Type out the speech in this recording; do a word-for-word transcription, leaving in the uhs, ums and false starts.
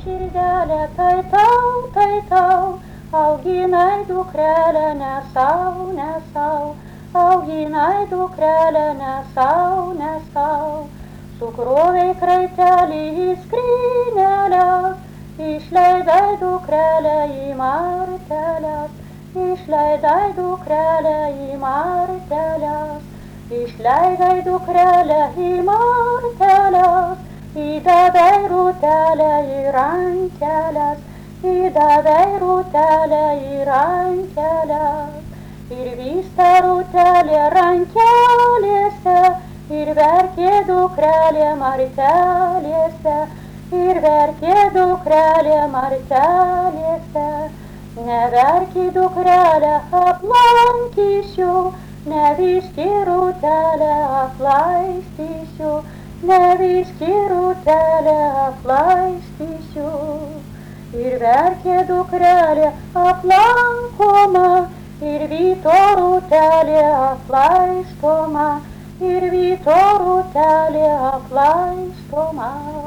Širdelė tai tau, tai tau, auginai dukrelę ne sau, ne sau, auginai dukrelę ne sau, ne sau. Sukrovei kraitelį į skrynelę, išleidai dukrelę į marteles, išleidai dukrelę į marteles, išleidai dukrelę į marteles. Įdavei rūtelę į rankeles, įdavei rūtelę į rankeles. Ir vysta rūtelė rankelėse, ir verkė dukrelė martelėse, ir verkė dukrelė martelėse. Neverki dukrelė, aplankysiu, nevyski rūtelę, aplaistysiu, nevyski rūtelę, aplaistysiu. Ir verkė dukrelė aplankoma, ir vyto rūtelė aplaistoma, ir vyto rūtelė aplaistoma.